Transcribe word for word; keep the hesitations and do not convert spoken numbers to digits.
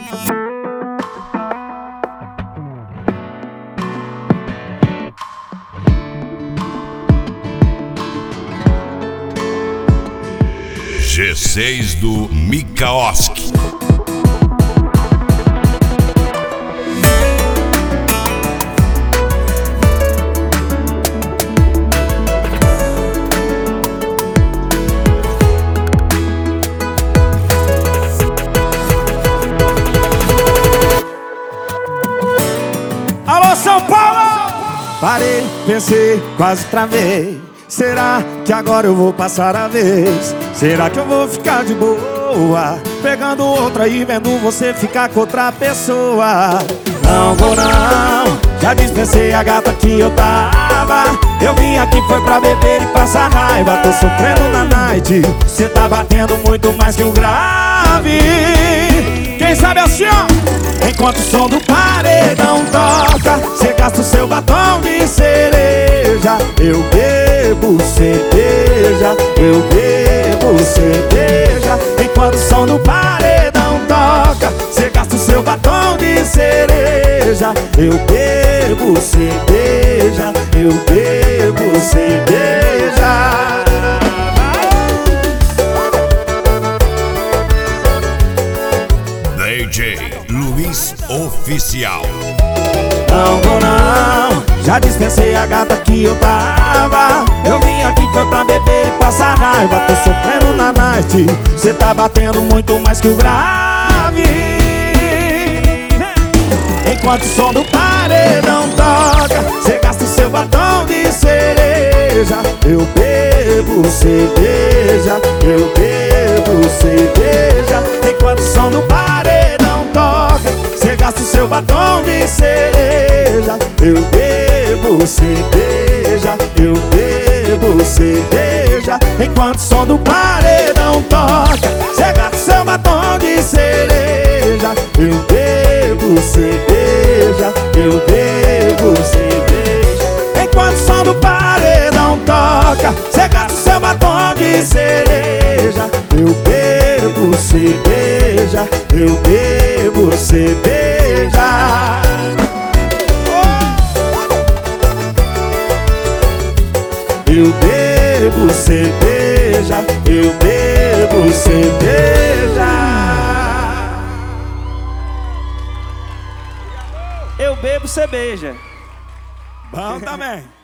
G seis do Mikaoski. Alô, São Paulo! Parei, pensei, quase travei. Será que agora eu vou passar a vez? Será que eu vou ficar de boa pegando outra e vendo você ficar com outra pessoa? Não vou não, já dispensei a gata que eu tava. Eu vim aqui foi pra beber e passar raiva. Tô sofrendo na night, cê tá batendo muito mais que o grave. Quem sabe assim, ó, enquanto o som do paredão toca, cê gasta o seu batom de cereja. Eu bebo cerveja, eu bebo cerveja. Enquanto o som do paredão toca, cê gasta o seu batom de cereja. Eu bebo cerveja, eu bebo cerveja. D J Luiz Oficial. Não vou não, já dispensei a gata que eu tava. Eu vim aqui foi pra beber e passar raiva. Tô sofrendo na night, cê tá batendo muito mais que o grave. Enquanto o som do paredão toca, cê gasta o seu batom de cereja. Eu bebo cerveja, eu bebo cerveja. Enquanto o som do paredão toca, cê gasta o seu batom de cereja. Eu bebo cerveja, eu bebo cerveja. Enquanto o som do paredão toca, cê gasta o seu batom de cereja. Eu bebo cerveja, eu bebo cerveja. Enquanto o som do paredão toca, cê gasta o seu batom de cereja. Eu bebo cerveja, eu bebo cerveja. Eu bebo cerveja, eu bebo cerveja. Eu bebo cerveja. Bom também.